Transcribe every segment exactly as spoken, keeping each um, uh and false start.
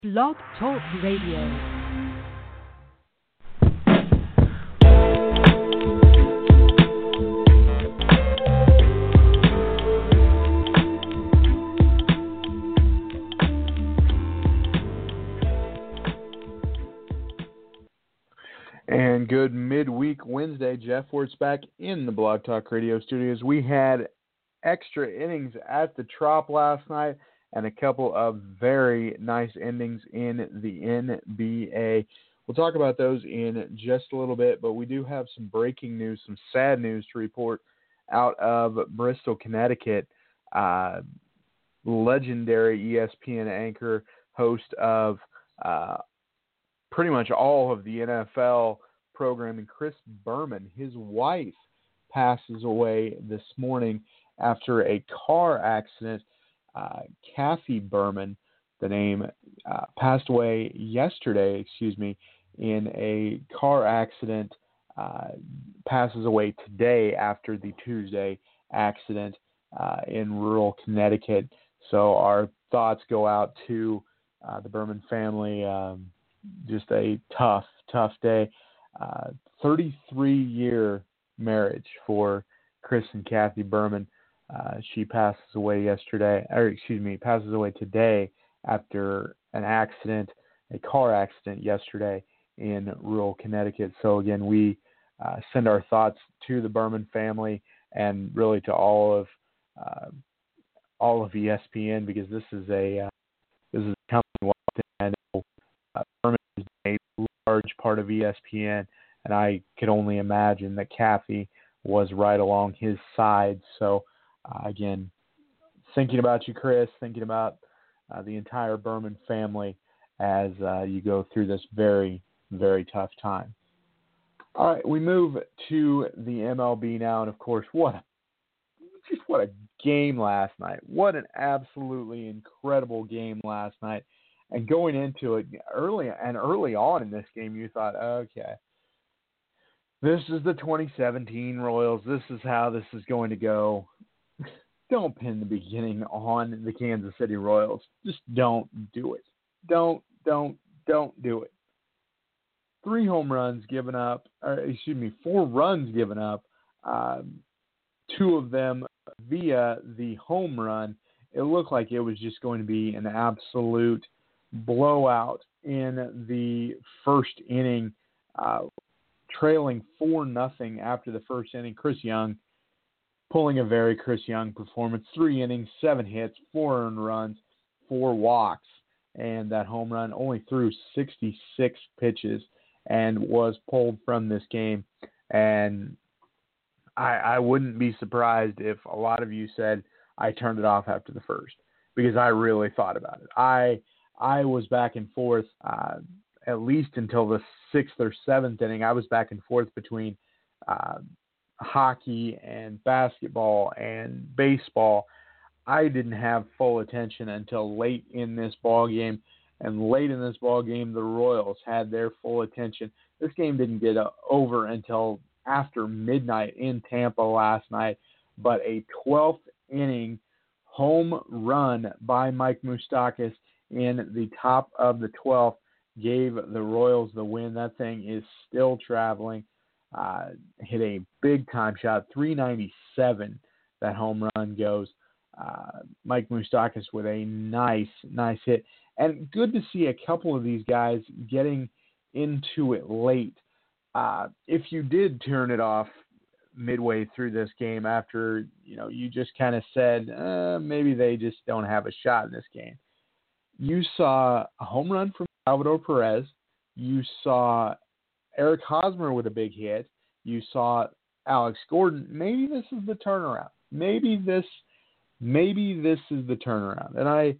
Blog Talk Radio. And good midweek Wednesday. Jeff Wertz back in the Blog Talk Radio studios. We had extra innings at the Trop last night and a couple of very nice endings in the N B A. We'll talk about those in just a little bit, but we do have some breaking news, some sad news to report out of Bristol, Connecticut. Uh, legendary E S P N anchor, host of uh, pretty much all of the N F L programming, Chris Berman, his wife passes away this morning after a car accident. Uh, Kathy Berman, the name, uh, passed away yesterday, excuse me, in a car accident, uh, passes away today after the Tuesday accident uh, in rural Connecticut. So our thoughts go out to uh, the Berman family. Um, just a tough, tough day. Uh, thirty-three-year marriage for Chris and Kathy Berman. Uh, she passes away yesterday, or excuse me, passes away today after an accident, a car accident yesterday in rural Connecticut. So again, we uh, send our thoughts to the Berman family and really to all of uh, all of E S P N, because this is a uh, this is a company I know uh, Berman is a large part of E S P N, and I could only imagine that Kathy was right along his side. So. Uh, again, thinking about you, Chris, thinking about uh, the entire Berman family as uh, you go through this very, very tough time. All right, we move to the M L B now, and of course, what a, just what a game last night. What an absolutely incredible game last night. And going into it early and early on in this game, you thought, okay, this is the twenty seventeen Royals. This is how this is going to go. Don't pin the beginning on the Kansas City Royals. Just don't do it. Don't, don't, don't do it. Three home runs given up, or excuse me, four runs given up, um, two of them via the home run. It looked like it was just going to be an absolute blowout in the first inning, uh, trailing four nothing after the first inning. Chris Young pulling a very Chris Young performance, three innings, seven hits, four earned runs, four walks, and that home run only threw sixty-six pitches and was pulled from this game. And I, I wouldn't be surprised if a lot of you said I turned it off after the first, because I really thought about it. I I was back and forth uh, at least until the sixth or seventh inning. I was back and forth between uh, hockey and basketball and baseball. I didn't have full attention until late in this ball game, and late in this ball game, the Royals had their full attention. This game didn't get uh, over until after midnight in Tampa last night, but a twelfth inning home run by Mike Moustakas in the top of the twelfth gave the Royals the win. That thing is still traveling. Uh, hit a big-time shot, three ninety-seven, that home run goes. Uh, Mike Moustakas with a nice, nice hit. And good to see a couple of these guys getting into it late. Uh, if you did turn it off midway through this game after, you know, you just kind of said, uh, maybe they just don't have a shot in this game, you saw a home run from Salvador Perez. You saw Eric Hosmer with a big hit. You saw Alex Gordon. Maybe this is the turnaround. Maybe this, maybe this is the turnaround. And I,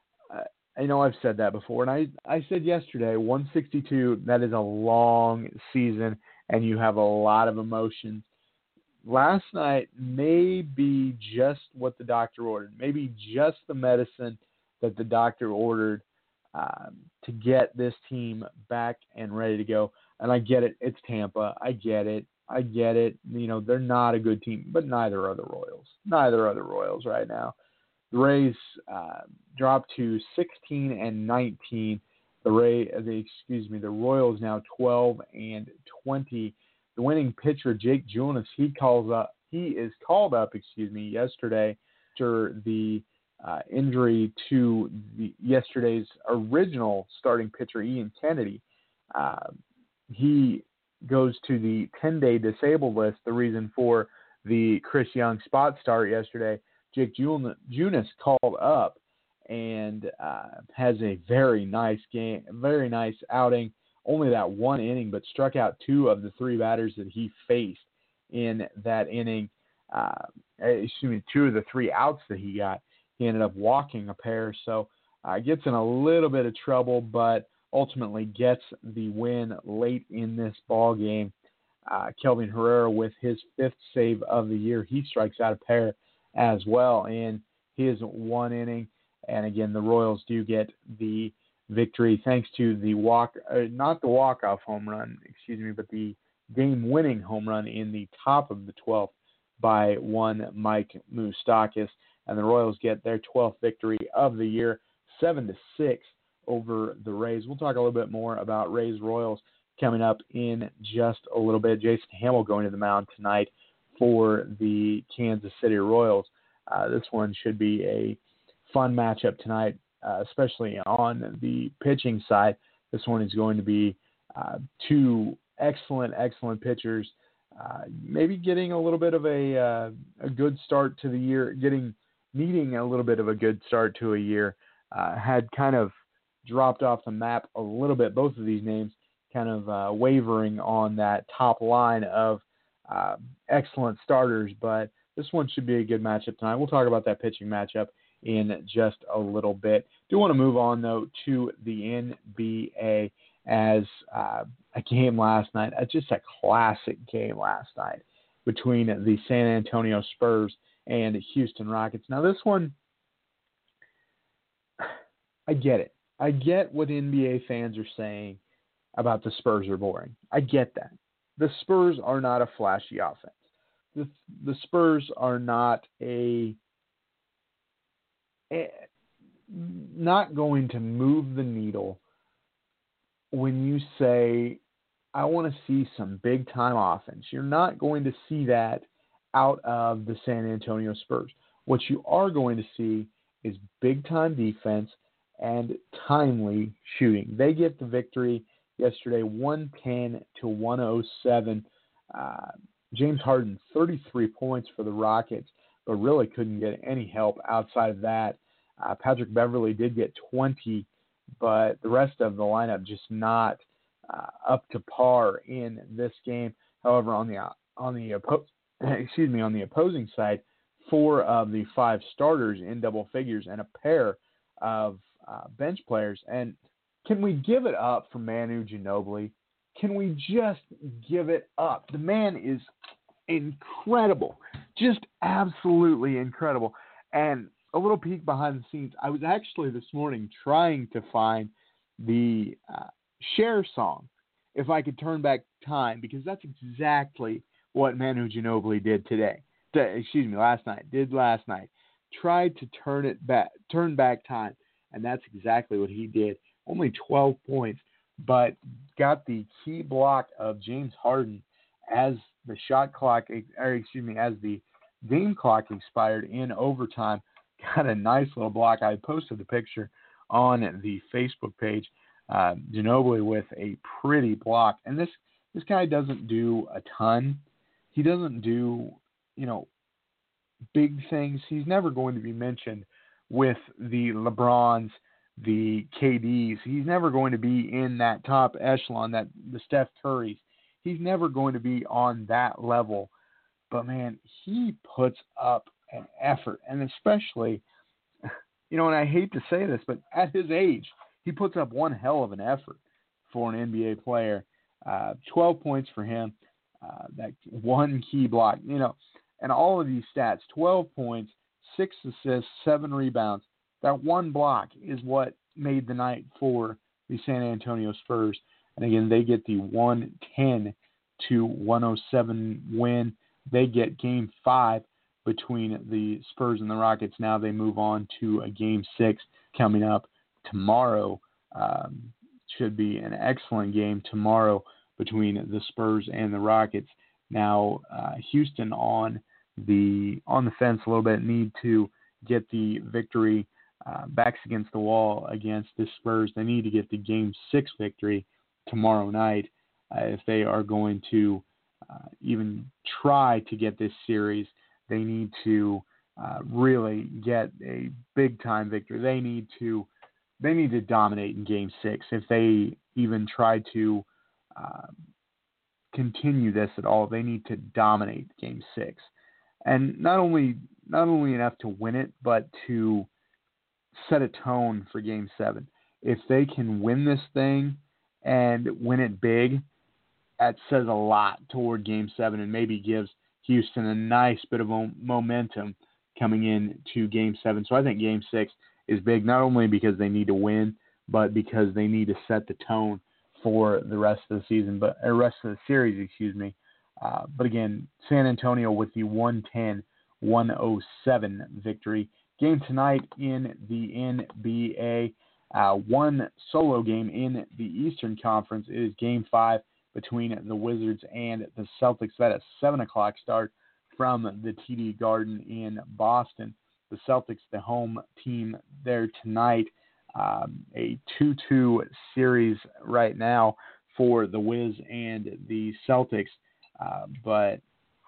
I know I've said that before, and I, I said yesterday, one sixty-two, that is a long season, and you have a lot of emotions. Last night may be just what the doctor ordered, maybe just the medicine that the doctor ordered um, to get this team back and ready to go. And I get it. It's Tampa. I get it. I get it. You know, they're not a good team, but neither are the Royals. Neither are the Royals right now. The Rays uh, dropped to sixteen and nineteen The Ray, the excuse me, the Royals now twelve and twenty. The winning pitcher Jake Junis, he calls up. He is called up, excuse me, yesterday after the uh, injury to the, yesterday's original starting pitcher Ian Kennedy. Uh, he goes to the ten-day disabled list. The reason for the Chris Young spot start yesterday, Jake Junis called up and uh, has a very nice game, very nice outing. Only that one inning, but struck out two of the three batters that he faced in that inning. Uh, excuse me, two of the three outs that he got. He ended up walking a pair, so uh, gets in a little bit of trouble, but ultimately gets the win late in this ball game. Uh, Kelvin Herrera with his fifth save of the year. He strikes out a pair as well in his one inning. And again, the Royals do get the victory thanks to the walk, uh, not the walk-off home run, excuse me, but the game-winning home run in the top of the twelfth by one Mike Moustakas. And the Royals get their twelfth victory of the year, seven to six over the Rays. We'll talk a little bit more about Rays Royals coming up in just a little bit. Jason Hamill going to the mound tonight for the Kansas City Royals. Uh, this one should be a fun matchup tonight, uh, especially on the pitching side. This one is going to be uh, two excellent, excellent pitchers, uh, maybe getting a little bit of a uh, a good start to the year, getting needing a little bit of a good start to a year. Uh, had kind of dropped off the map a little bit, both of these names kind of uh, wavering on that top line of uh, excellent starters, but this one should be a good matchup tonight. We'll talk about that pitching matchup in just a little bit. Do want to move on, though, to the N B A as uh, a game last night, uh, just a classic game last night between the San Antonio Spurs and Houston Rockets. Now, this one, I get it. I get what N B A fans are saying about the Spurs are boring. I get that. The Spurs are not a flashy offense. The, the Spurs are not a, a not going to move the needle when you say, I want to see some big-time offense. You're not going to see that out of the San Antonio Spurs. What you are going to see is big-time defense and timely shooting. They get the victory yesterday, one ten to one oh seven. Uh, James Harden, thirty-three points for the Rockets, but really couldn't get any help outside of that. Uh, Patrick Beverley did get twenty, but the rest of the lineup just not uh, up to par in this game. However, on the on the oppo- excuse me on the opposing side, four of the five starters in double figures and a pair of uh, bench players. And can we give it up for Manu Ginobili? Can we just give it up? The man is incredible, just absolutely incredible. And a little peek behind the scenes, I was actually this morning trying to find the uh, Cher song, if I could turn back time, because that's exactly what Manu Ginobili did today. Excuse me, last night. Did last night. Tried to turn it back, turn back time, and that's exactly what he did. Only twelve points, but got the key block of James Harden as the shot clock, or excuse me, as the game clock expired in overtime. Got a nice little block. I posted the picture on the Facebook page. Uh, Ginobili with a pretty block, and this this guy doesn't do a ton. He doesn't do, you know, big things. He's never going to be mentioned with the LeBrons, the K Ds. He's never going to be in that top echelon, that the Steph Currys. He's never going to be on that level. But, man, he puts up an effort, and especially, you know, and I hate to say this, but at his age, he puts up one hell of an effort for an N B A player. Uh, twelve points for him, uh, that one key block, you know, and all of these stats, twelve points, six assists, seven rebounds. That one block is what made the night for the San Antonio Spurs. And again, they get the one ten to one oh seven win. They get game five between the Spurs and the Rockets. Now they move on to a game six coming up tomorrow, um, should be an excellent game tomorrow between the Spurs and the Rockets. Now, uh, Houston on the on the fence a little bit, need to get the victory, uh, backs against the wall against the Spurs. They need to get the Game Six victory tomorrow night uh, if they are going to uh, even try to get this series. They need to uh, really get a big time victory. They need to they need to dominate in Game Six if they even try to uh, continue this at all. They need to dominate Game Six, and not only not only enough to win it, but to set a tone for Game Seven. If they can win this thing and win it big, that says a lot toward Game Seven, and maybe gives Houston a nice bit of momentum coming in to Game Seven. So I think Game Six is big, not only because they need to win, but because they need to set the tone for the rest of the season, but the rest of the series, excuse me. Uh, but again, San Antonio with the one ten one oh seven victory. Game tonight in the N B A. Uh, one solo game in the Eastern Conference is Game five between the Wizards and the Celtics. That at seven o'clock start from the T D Garden in Boston. The Celtics, the home team there tonight. Um, a two two series right now for the Wiz and the Celtics. Uh, but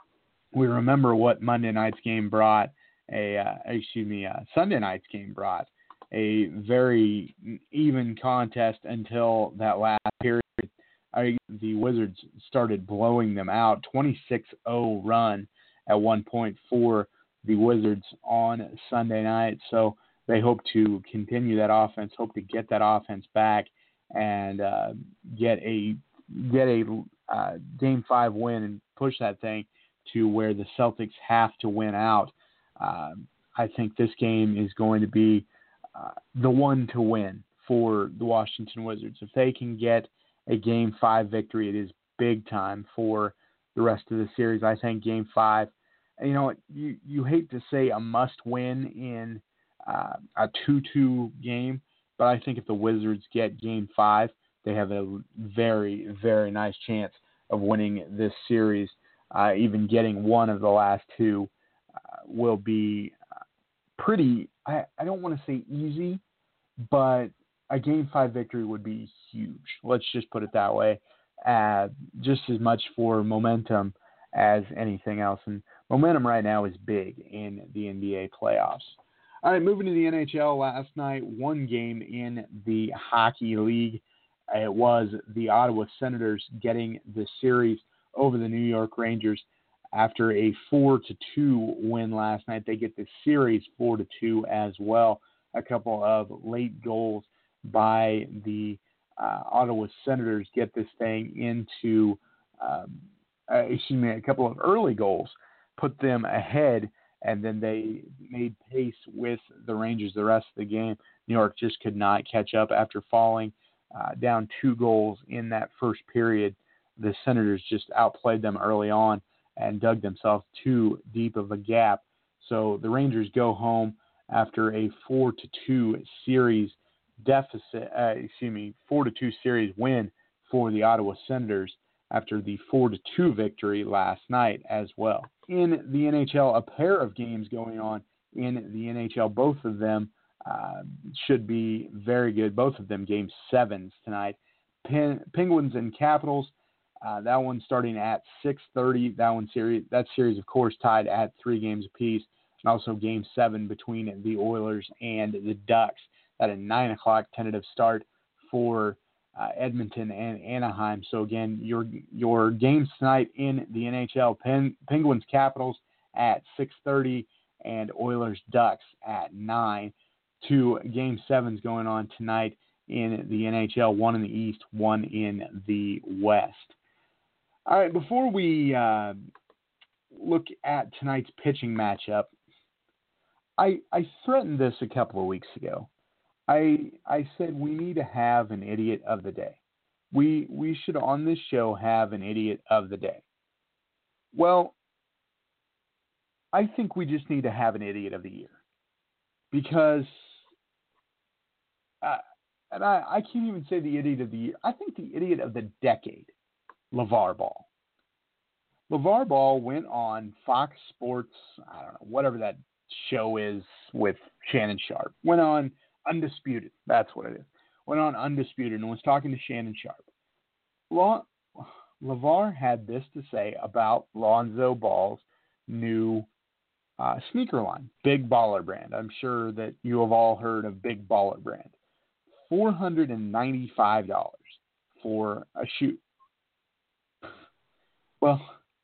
we remember what Monday night's game brought. A uh, excuse me, uh, Sunday night's game brought a very even contest until that last period. I, the Wizards started blowing them out. twenty-six oh run at one point for the Wizards on Sunday night. So they hope to continue that offense, hope to get that offense back, and uh, get a get a uh, Game Five win and push that thing to where the Celtics have to win out. Uh, I think this game is going to be uh, the one to win for the Washington Wizards. If they can get a Game Five victory, it is big time for the rest of the series. I think Game Five, you know, you you hate to say a must win in uh, a two two game, but I think if the Wizards get Game Five, they have a very very nice chance of winning this series. Uh, even getting one of the last two uh, will be pretty. I, I don't want to say easy, but a Game Five victory would be huge. Let's just put it that way. Uh, just as much for momentum as anything else. And momentum right now is big in the N B A playoffs. All right, moving to the N H L last night, one game in the Hockey League. It was the Ottawa Senators getting the series over the New York Rangers after a four to two win last night. They get the series four to two as well. A couple of late goals by the uh, Ottawa Senators get this thing into, um, uh, excuse me, a couple of early goals put them ahead, and then they made pace with the Rangers the rest of the game. New York just could not catch up after falling uh, down two goals in that first period. The Senators just outplayed them early on and dug themselves too deep of a gap. So the Rangers go home after a four to two series deficit, uh, excuse me, four to two series win for the Ottawa Senators after the four to two victory last night as well. In the N H L, a pair of games going on in the N H L. Both of them uh, should be very good. Both of them game sevens tonight. Pen- Penguins and Capitals. Uh, that one starting at six thirty. That one series, that series, of course, tied at three games apiece. And also game seven between the Oilers and the Ducks. At a nine o'clock tentative start for uh, Edmonton and Anaheim. So again, your your games tonight in the N H L: Pen, Penguins Capitals at six thirty and Oilers Ducks at nine. Two game sevens going on tonight in the N H L. One in the East, one in the West. All right, before we uh, look at tonight's pitching matchup, I, I threatened this a couple of weeks ago. I I said we need to have an idiot of the day. We we should on this show have an idiot of the day. Well, I think we just need to have an idiot of the year because uh, and I, I can't even say the idiot of the year. I think the idiot of the decade, LeVar Ball. LeVar Ball went on Fox Sports, I don't know, whatever that show is with Shannon Sharpe. Went on Undisputed. That's what it is. Went on Undisputed and was talking to Shannon Sharpe. La- LeVar had this to say about Lonzo Ball's new uh, sneaker line, Big Baller Brand. I'm sure that you have all heard of Big Baller Brand. four hundred ninety-five dollars for a shoe. Well,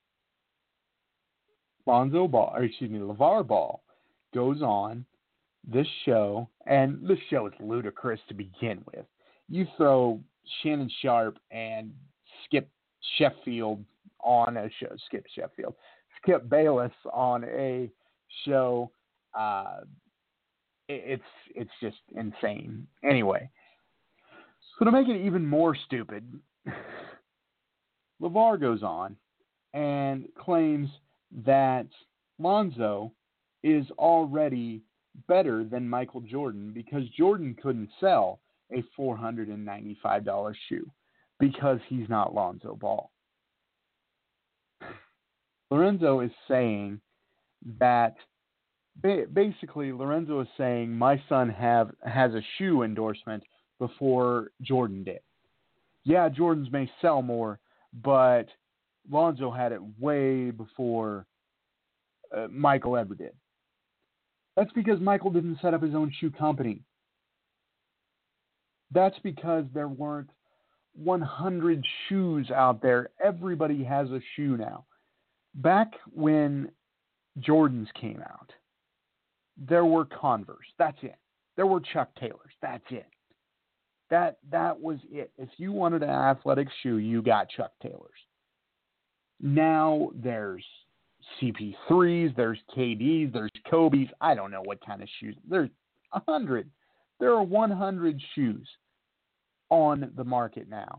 Lonzo Ball, or excuse me, LeVar Ball goes on this show, and this show is ludicrous to begin with. You throw Shannon Sharpe and Skip Sheffield on a show, Skip Sheffield, Skip Bayless on a show, uh, it, it's it's just insane. Anyway, so to make it even more stupid, LeVar goes on and claims that Lonzo is already better than Michael Jordan because Jordan couldn't sell a four hundred ninety-five dollars shoe because he's not Lonzo Ball. Lorenzo is saying that basically Lorenzo is saying my son have has a shoe endorsement before Jordan did. Yeah, Jordan's may sell more, but Lonzo had it way before uh, Michael ever did. That's because Michael didn't set up his own shoe company. That's because there weren't one hundred shoes out there. Everybody has a shoe now. Back when Jordans came out, there were Converse. That's it. There were Chuck Taylors. That's it. That that was it. If you wanted an athletic shoe, you got Chuck Taylors. Now there's C P threes, there's K Ds, there's Kobe's. I don't know what kind of shoes. There's a hundred. There are one hundred shoes on the market now.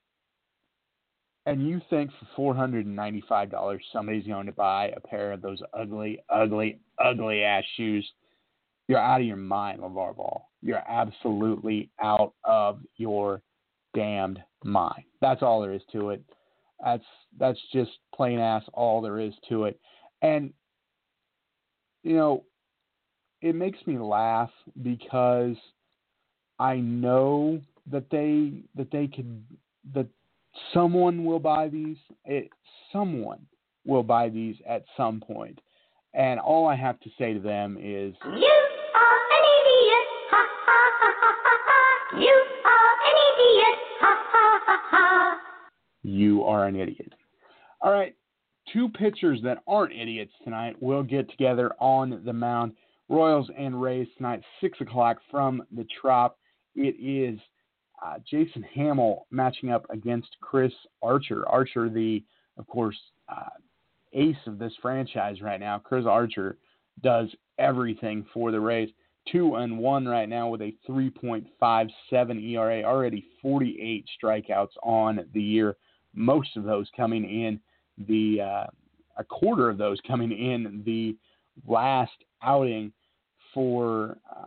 And you think for four hundred ninety-five dollars somebody's going to buy a pair of those ugly, ugly, ugly ass shoes? You're out of your mind, LeVar Ball. You're absolutely out of your damned mind. That's all there is to it. That's that's just plain ass all there is to it. And, you know, it makes me laugh because I know that they that they could that someone will buy these. It, someone will buy these at some point. And all I have to say to them is, you are an idiot. Ha ha ha ha ha ha. You are an idiot. Ha ha ha ha. You are an idiot. All right, two pitchers that aren't idiots tonight will get together on the mound. Royals and Rays tonight, six o'clock from the Trop. It is uh, Jason Hamill matching up against Chris Archer. Archer, the, of course, uh, ace of this franchise right now. Chris Archer does everything for the Rays. Two and one right now with a three point five seven E R A. Already forty-eight strikeouts on the year. Most of those coming in the uh, a quarter of those coming in the last outing for uh,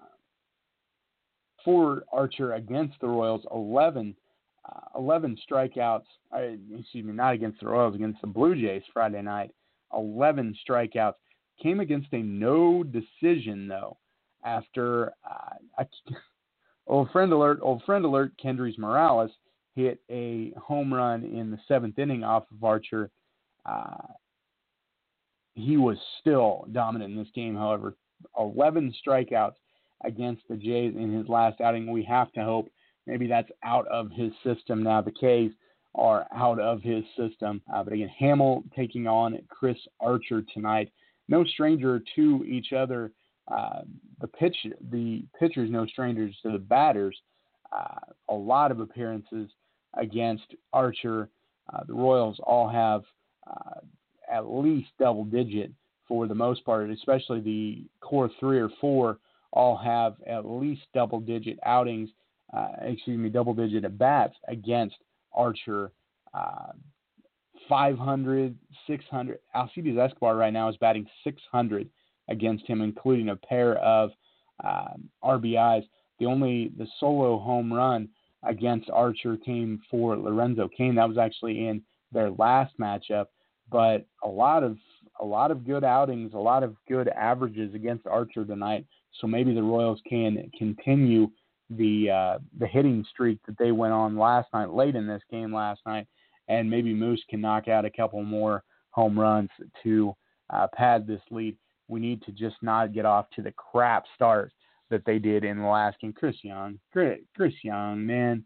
for Archer against the Royals. eleven, uh, eleven strikeouts. Uh, excuse me, not against the Royals, against the Blue Jays Friday night. eleven strikeouts. Came against a no decision though. After uh, a, old friend alert, old friend alert, Kendrys Morales hit a home run in the seventh inning off of Archer. Uh, he was still dominant in this game, however. eleven strikeouts against the Jays in his last outing. We have to hope maybe that's out of his system now. The K's are out of his system. Uh, but again, Hamill taking on Chris Archer tonight. No stranger to each other. Uh, the pitch, the pitchers, no strangers to the batters. Uh, a lot of appearances against Archer. Uh, the Royals all have uh, at least double digit for the most part, especially the core three or four all have at least double digit outings, uh, excuse me, double digit at bats against Archer. Uh, five hundred, six hundred. Alcides Escobar right now is batting six hundred against him, including a pair of uh, R B Is. The only the solo home run against Archer came for Lorenzo Cain. That was actually in their last matchup, but a lot of a lot of good outings, a lot of good averages against Archer tonight. So maybe the Royals can continue the uh, the hitting streak that they went on last night, late in this game last night, and maybe Moose can knock out a couple more home runs to uh, pad this lead. We need to just not get off to the crap start that they did in the last game. Chris Young, Chris Young, man.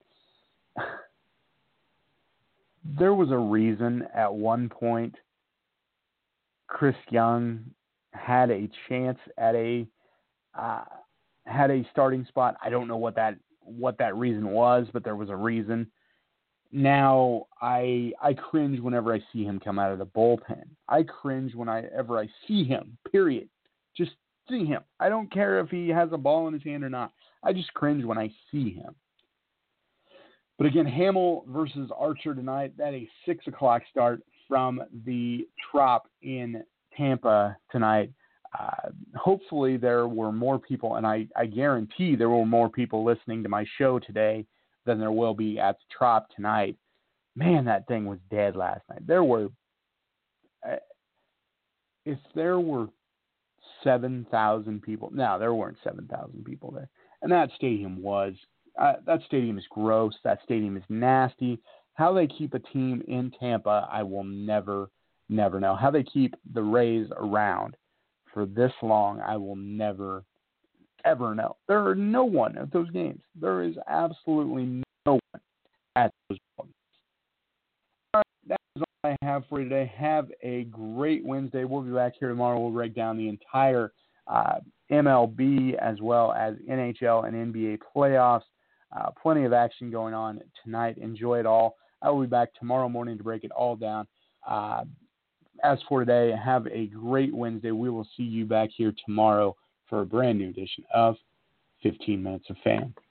There was a reason at one point Chris Young had a chance at a uh, had a starting spot. I don't know what that what that reason was, but there was a reason. Now I I cringe whenever I see him come out of the bullpen. I cringe whenever I see him. Period. Just see him. I don't care if he has a ball in his hand or not. I just cringe when I see him. But again, Hamill versus Archer tonight. That a six o'clock start from the Trop in Tampa tonight. Uh, hopefully there were more people, and I, I guarantee there were more people listening to my show today than there will be at the Trop tonight. Man, that thing was dead last night. There were, uh, if there were seven thousand people, no, there weren't seven thousand people there. And that stadium was, uh, that stadium is gross. That stadium is nasty. How they keep a team in Tampa, I will never, never know. How they keep the Rays around for this long, I will never, ever know. There are no one at those games. There is absolutely no one at those games. All right, that is all I have for you today. Have a great Wednesday. We'll be back here tomorrow. We'll break down the entire uh, M L B as well as N H L and N B A playoffs. Uh, plenty of action going on tonight. Enjoy it all. I will be back tomorrow morning to break it all down. Uh, as for today, have a great Wednesday. We will see you back here tomorrow for a brand new edition of fifteen minutes of Fan.